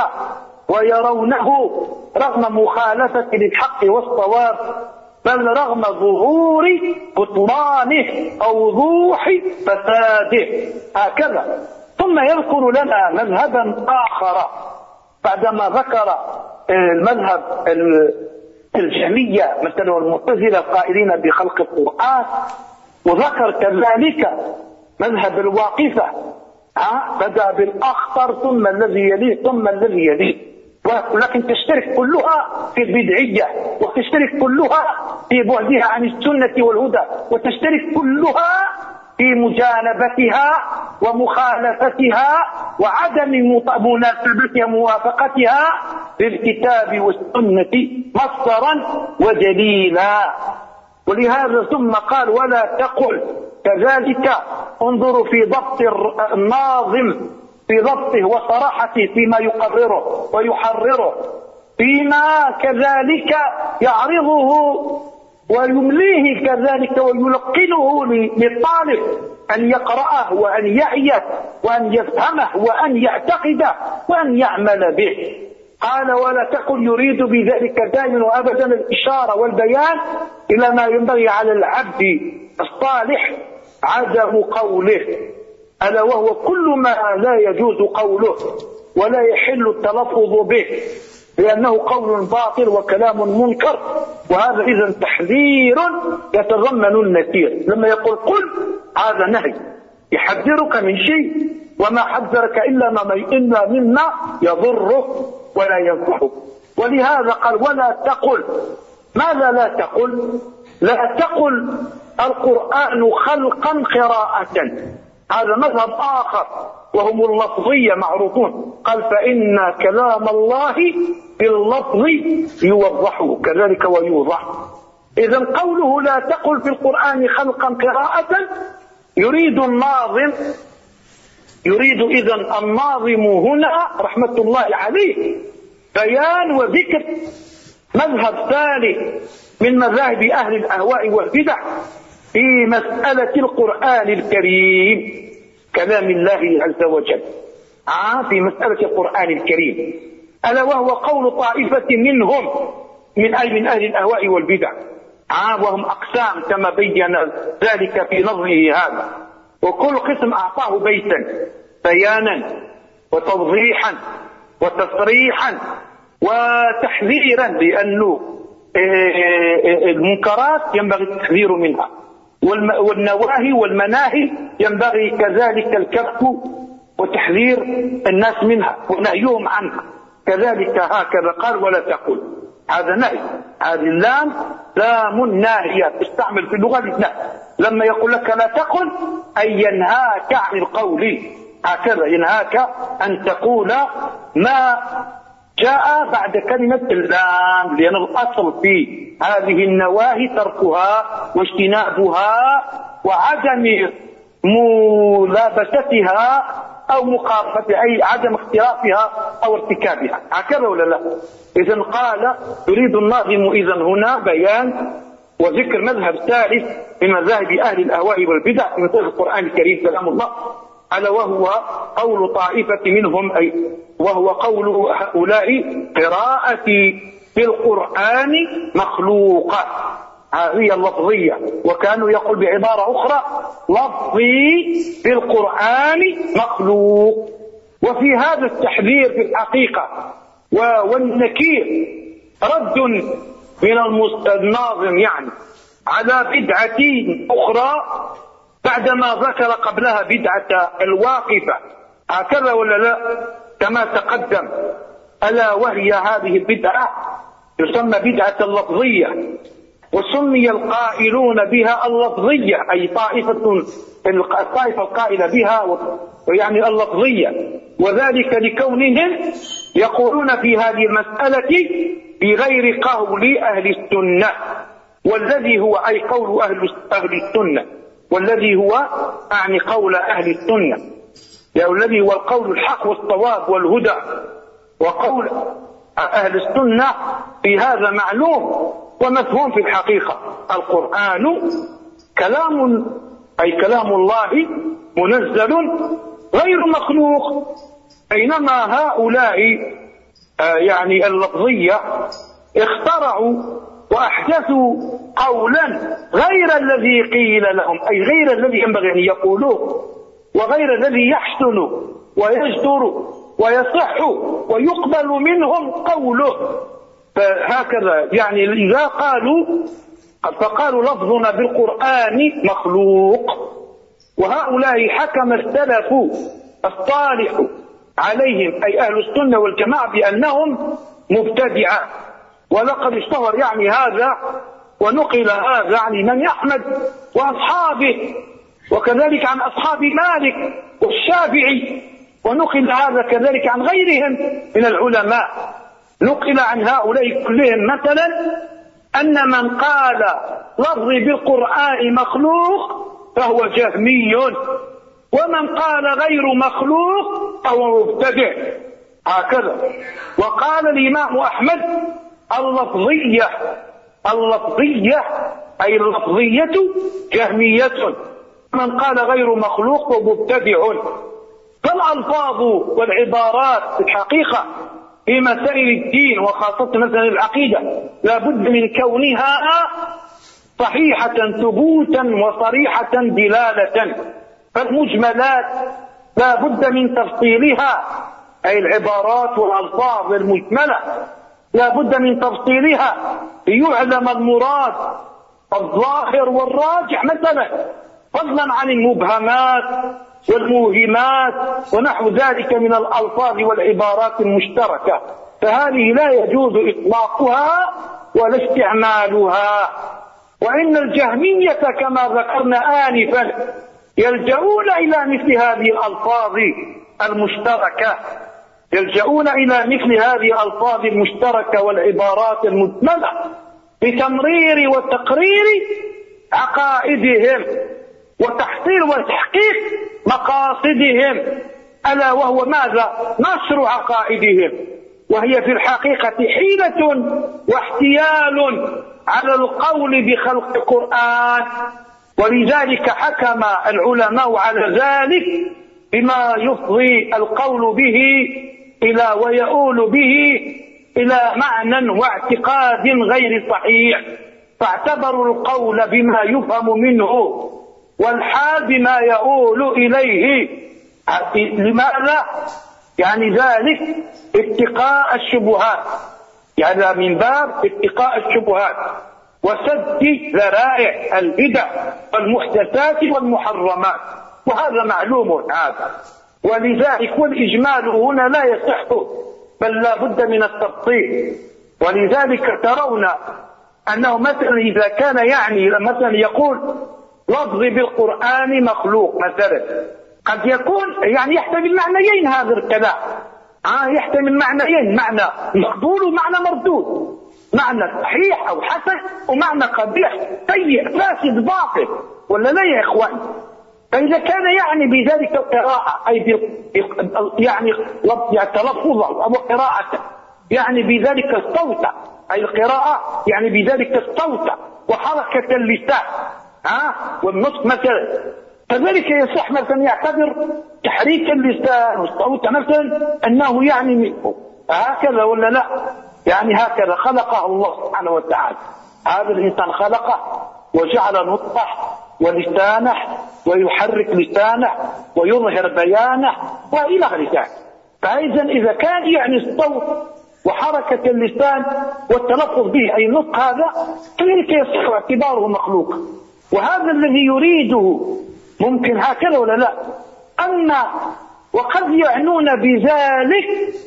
S3: ويرونه رغم مخالفة للحق والصواب، بل رغم ظهور بطلانه أو وضوح فساده هكذا. ثم يذكر لنا مذهبا آخر بعدما ذكر المذهب الجهمية مثلا والمعتزلة القائلين بخلق القرآن، وذكر كذلك مذهب الواقفة، بدأ بالأخطر ثم الذي يليه ثم الذي يليه، ولكن تشترك كلها في البدعية، وتشترك كلها في بعدها عن السنة والهدى، وتشترك كلها في مجانبتها ومخالفتها وعدم مناسبتها موافقتها للكتاب والسنة مصدرا ودليلا. ولهذا ثم قال ولا تقل كذلك. انظروا في ضبط الناظم في ضبطه وصراحته فيما يقرره ويحرره، فيما كذلك يعرضه ويمليه كذلك ويلقنه للطالب أن يقرأه وأن يعيه وأن يفهمه وأن يعتقده وأن يعمل به. قال ولا تقل يريد بذلك دائما وأبدا الإشارة والبيان إلى ما ينبغي على العبد الصالح عدم قوله، ألا وهو كل ما لا يجوز قوله ولا يحل التلفظ به، لأنه قول باطل وكلام منكر. وهذا إذن تحذير يتضمن النكير. لما يقول قل هذا نهي يحذرك من شيء، وما حذرك إلا مما يضره ولا ينفعه. ولهذا قال ولا تقل. ماذا لا تقل؟ لا تقل القرآن خلقا قراءة، هذا مذهب آخر وهم اللفظية معروفون. قال فإن كلام الله باللفظ يوضحه كذلك ويوضح. إذن قوله لا تقل في القرآن خلقا قراءة يريد إذن الناظم هنا رحمة الله عليه بيان وذكر مذهب ثالث من مذاهب أهل الأهواء والبدع في مسألة القرآن الكريم كلام الله عز وجل، في مسألة القرآن الكريم، ألا وهو قول طائفة منهم من أهل الأهواء والبدع، وهم أقسام كما بين ذلك في نظمه هذا. وكل قسم أعطاه بيتا بيانا وتوضيحا وتصريحا وتحذيرا، لأنه المنكرات ينبغي التحذير منها، والنواهي والمناهي ينبغي كذلك الكف وتحذير الناس منها ونهيهم عنها كذلك. هكذا قال ولا تقل، هذا نهي، هذه اللام لام ناهية تستعمل في اللغة للنهي. لما يقول لك لا تقل أي ينهاك عن القول، هكذا ينهاك أن تقول ما جاء بعد كلمة اللام، لأن الأصل في هذه النواهي تركها واجتنابها وعدم ملابستها أو مقارفتها، أي عدم اختلافها أو ارتكابها، هكذا ولا لا؟ إذن قال يريد الناظم إذن هنا بيان وذكر مذهب ثالث من مذاهب أهل الأهواء والبدع في مثل القرآن الكريم كلام الله، ألا وهو قول طائفة منهم، أي وهو قول هؤلاء قراءة في القرآن مخلوقة، هذه اللفظية. وكانوا يقول بعبارة أخرى لفظي في القرآن مخلوق. وفي هذا التحذير في الحقيقة والنكير رد من الناظم يعني على بدعة أخرى بعدما ذكر قبلها بدعة الواقفة، هكذا ولا لا؟ كما تقدم، ألا وهي هذه البدعة تسمى بدعة اللفظية، وسمي القائلون بها اللفظية، أي الطائفة القائلة بها يعني اللفظية، وذلك لكونهم يقولون في هذه المسألة بغير قول أهل السنة، والذي هو أي قول أهل السنة، والذي هو أعني قول أهل السنة، يعني الذي هو القول الحق والصواب والهدى. وقول أهل السنة في هذا معلوم ومفهوم في الحقيقة، القرآن كلام أي كلام الله منزل غير مخلوق، بينما هؤلاء يعني اللفظية اخترعوا وأحدثوا قولا غير الذي قيل لهم، أي غير الذي ينبغي أن يقولوه، وغير الذي يحسن ويجدر ويصح ويقبل منهم قوله. فهكذا يعني إذا قالوا فقالوا لفظنا بالقرآن مخلوق. وهؤلاء حكم السلف الصالح عليهم أي أهل السنة والجماعة بأنهم مبتدعة. ولقد اشتهر يعني هذا ونقل هذا عن الإمام أحمد وأصحابه، وكذلك عن أصحاب مالك والشافعي، ونقل هذا كذلك عن غيرهم من العلماء. نقل عن هؤلاء كلهم مثلا أن من قال لفظي بالقرآن مخلوق فهو جهمي، ومن قال غير مخلوق فهو مبتدع، هكذا. وقال الإمام أحمد اللفظية أي اللفظية جهمية، من قال غير مخلوق فمبتدع. فالألفاظ والعبارات في الحقيقة في مسائل الدين وخاصة مسائل العقيدة لا بد من كونها صحيحة ثبوتا وصريحة دلالة. فالمجملات لا بد من تفصيلها، أي العبارات والألفاظ المجملة لا بد من تفصيلها ليعلم المراد الظاهر والراجح مثلا، فضلا عن المبهمات والموهمات ونحو ذلك من الألفاظ والعبارات المشتركة، فهذه لا يجوز إطلاقها ولا استعمالها. وإن الجهمية كما ذكرنا آنفا يلجؤون إلى مثل هذه الألفاظ المشتركة، يلجؤون إلى مثل هذه الألفاظ المشتركة والعبارات المجملة بتمرير وتقرير عقائدهم وتحصيل وتحقيق مقاصدهم، ألا وهو ماذا؟ نشر عقائدهم، وهي في الحقيقة حيلة واحتيال على القول بخلق القرآن. ولذلك حكم العلماء على ذلك بما يفضي القول به إلى ويؤول به إلى معنى واعتقاد غير صحيح، فاعتبروا القول بما يفهم منه والحال بما يؤول إليه. لماذا؟ يعني ذلك اتقاء الشبهات، يعني من باب اتقاء الشبهات وسد ذرائع البدع والمحدثات والمحرمات، وهذا معلوم هذا. ولذلك والإجمال هنا لا يصح، بل لا بد من التفصيل. ولذلك ترون أنه مثلا إذا كان يعني مثلا يقول لفظي بالقرآن مخلوق مثلا، قد يكون يعني يحتمل معنيين هذا الكلام، يحتمل معنيين، معنى مقبول ومعنى مردود، معنى صحيح أو حسن ومعنى قبيح سيء فاسد باطل، ولا لا يا إخوان؟ فإذا كان يعني بذلك القراءة أي يعني تلفظا أو قراءة يعني بذلك الصوت، أي القراءة يعني بذلك الصوت وحركة اللسان والنطق مثلا، كذلك يصح مثلا يعتبر تحريك اللسان والصوت مثلا أنه يعني هكذا ولا لا؟ يعني هكذا خلقه الله سبحانه وتعالى، هذا الإنسان خلقه وجعل نطقه ولسانه ويحرك لسانه ويظهر بيانه وإلى غير ذلك. فإذا إذا كان يعني الصوت وحركة اللسان والتلفظ به أي النطق هذا كذلك يصح اعتباره مخلوق، وهذا الذي يريده ممكن هكذا ولا لا؟ أما وقد يعنون بذلك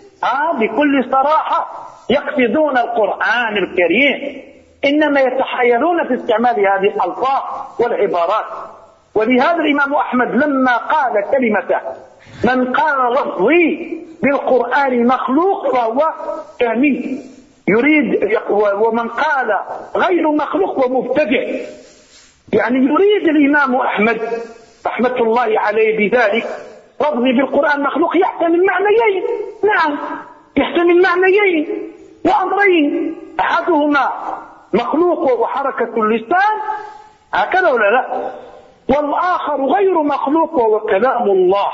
S3: بكل صراحة يقصدون القرآن الكريم، إنما يتحيرون في استعمال هذه الألفاظ والعبارات. ولهذا الإمام أحمد لما قال كلمته من قال لفظي بالقرآن مخلوق فهو جهمي يريد، ومن قال غير مخلوق ومبتدع، يعني يريد الإمام أحمد رحمة الله عليه بذلك لفظي بالقرآن مخلوق يحتمل معنيين، نعم يحتمل معنيين وأمرين، أحدهما مخلوق وحركة اللسان هكذا ولا لا، والآخر غير مخلوق وهو كلام الله.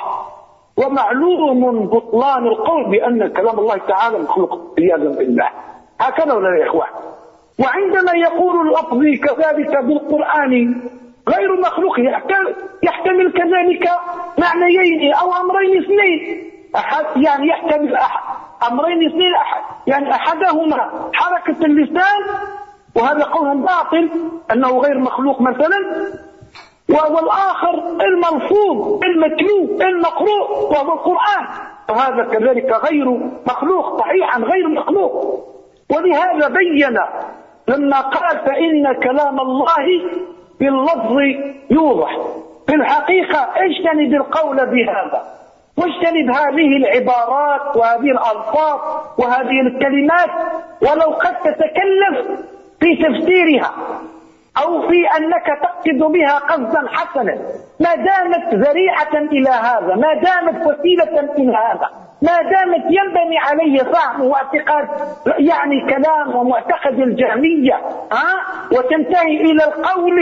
S3: ومعلوم بطلان القول بأن كلام الله تعالى مخلوق عياذا بالله، هكذا ولا يا إخوان؟ وعندما يقول اللفظ كذلك بالقرآن غير مخلوق يحتمل كذلك معنيين أو أمرين اثنين، يعني يحتمل أمرين اثنين، يعني أحدهما حركة اللسان وهذا قول باطل أنه غير مخلوق مثلا، والآخر الملفوظ المتلو المقروء وهو القرآن، وهذا كذلك غير مخلوق صحيحا غير مخلوق. ولهذا بين لما قال فإن كلام الله باللفظ يوضح، في الحقيقة اجتنب القول بهذا، واجتنب هذه العبارات وهذه الألفاظ وهذه الكلمات، ولو قد تتكلف في تفسيرها أو في أنك تقصد بها قصدا حسنا، ما دامت ذريعة إلى هذا، ما دامت وسيلة إلى هذا، ما دامت ينبني عليه فهم واعتقاد يعني كلام ومعتقد الجهمية وتنتهي إلى القول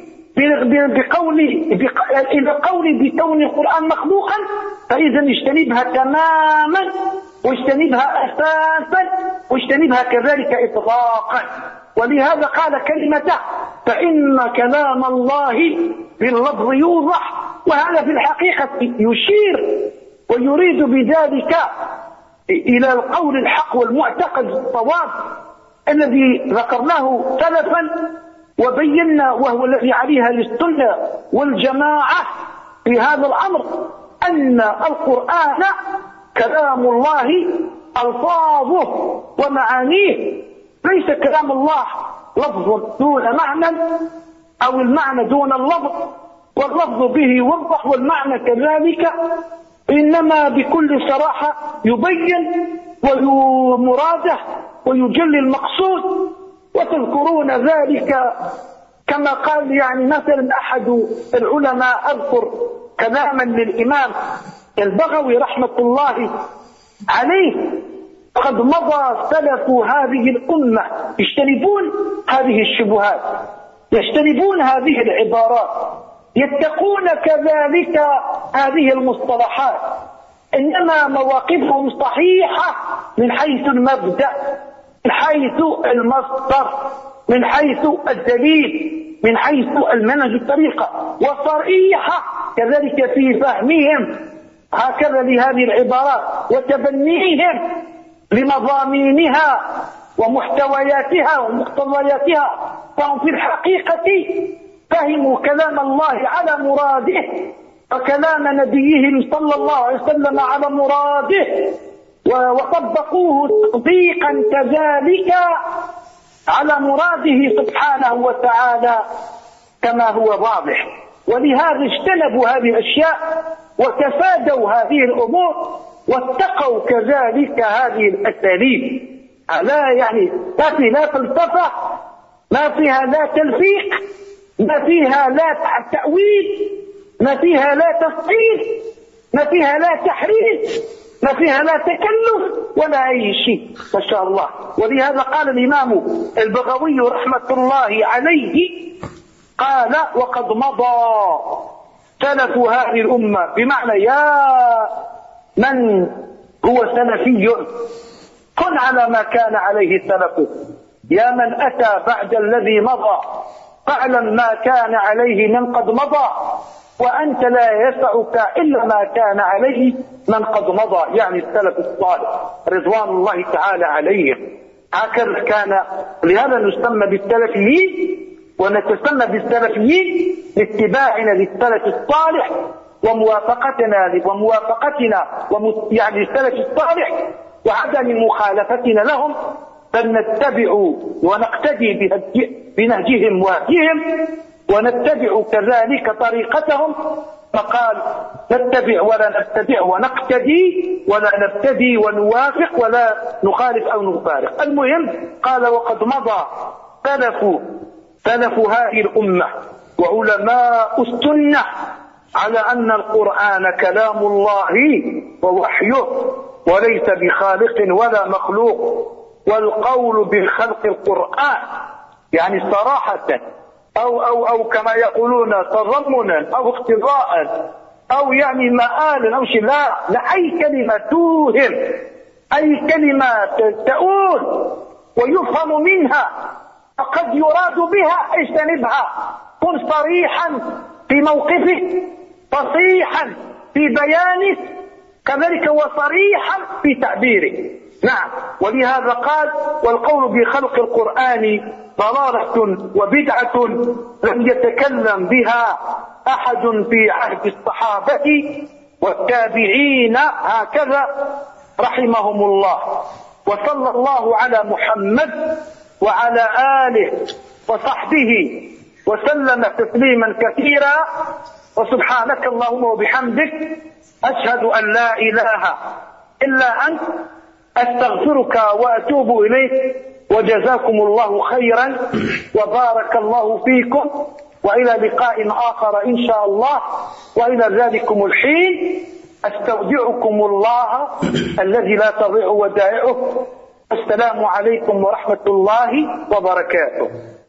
S3: بكون القرآن مخلوقا، فإذا اجتنبها تماما، واجتنبها أساسا، واجتنبها كذلك إطلاقا. ولهذا قال كلمته فإن كلام الله باللفظ يوضح، وهذا في الحقيقة يشير ويريد بذلك إلى القول الحق والمعتقد الصواب الذي ذكرناه سلفا وبينا، وهو الذي عليها السنة والجماعة في هذا الأمر، أن القرآن كلام الله ألفاظه ومعانيه، ليس كلام الله لفظ دون معنى أو المعنى دون اللفظ، واللفظ به يوضح والمعنى كذلك، إنما بكل صراحة يبين ومراده ويجلي المقصود. وتذكرون ذلك كما قال يعني مثلا أحد العلماء، أذكر كلاما للإمام البغوي رحمة الله عليه: قد مضى سلف هذه الأمة يجتنبون هذه الشبهات، يجتنبون هذه العبارات، يتقون كذلك هذه المصطلحات، إنما مواقفهم صحيحة من حيث المبدأ، من حيث المصدر، من حيث الدليل، من حيث المنهج الطريقة، وصريحة كذلك في فهمهم هكذا لهذه العبارات وتبنيهم لمضامينها ومحتوياتها ومقتضياتها. فهم في الحقيقة فهموا كلام الله على مراده، وكلام نبيهم صلى الله عليه وسلم على مراده، وطبقوه تطبيقا كذلك على مراده سبحانه وتعالى كما هو واضح. ولهذا اجتنبوا هذه الأشياء وتفادوا هذه الأمور واتقوا كذلك هذه الأساليب. لا يعني ما فيها لا فلسفة، ما فيها لا تلفيق، ما فيها لا تأويل، ما فيها لا تفصيل، ما فيها لا تحريف، ما فيها لا تكلف ولا أي شيء ما شاء الله. ولهذا قال الإمام البغوي رحمة الله عليه، قال: وقد مضى سلف هذه الأمة، بمعنى يا من هو سلفي كن على ما كان عليه سلفه، يا من أتى بعد الذي مضى فاعلم ما كان عليه من قد مضى، وأنت لا يسعك إلا ما كان عليه من قد مضى، يعني السلف الصالح رضوان الله تعالى عليهم. هكذا كان. لهذا نسمى بالسلفيين، ونتسمى بالسلفيين لاتباعنا للسلف الصالح وموافقتنا يعني السلف الصالح وعدم مخالفتنا لهم، بل نتبع ونقتدي بنهجهم وهديهم، ونتبع كذلك طريقتهم. فقال: نتبع ولا نبتدع، ونقتدي ولا نبتدي، ونوافق ولا نخالف أو نفارق. المهم قال: وقد مضى سلف هذه الأمة وعلماء السنة على أن القرآن كلام الله ووحيه، وليس بخالق ولا مخلوق، والقول بخلق القرآن يعني صراحة أو كما يقولون تضمنا أو اقتضاء أو يعني مآلا أو شيء، لا أي كلمة توهم، أي كلمة تؤول ويفهم منها فقد يراد بها اجتنبها. كن صريحا في موقفك، فصيحا في بيانك، كذلك وصريحا في تعبيرك. نعم، ولهذا قال: والقول بخلق القرآن ضلالة وبدعة لم يتكلم بها أحد في عهد الصحابة والتابعين هكذا رحمهم الله. وصلى الله على محمد وعلى آله وصحبه وسلم تسليما كثيرا. وسبحانك اللهم وبحمدك أشهد أن لا إله إلا أنت أستغفرك وأتوب إليك. وجزاكم الله خيرا وبارك الله فيكم، وإلى لقاء آخر إن شاء الله. وإلى ذلكم الحين أستودعكم الله الذي لا تضيع ودائعه. السلام عليكم ورحمة الله وبركاته.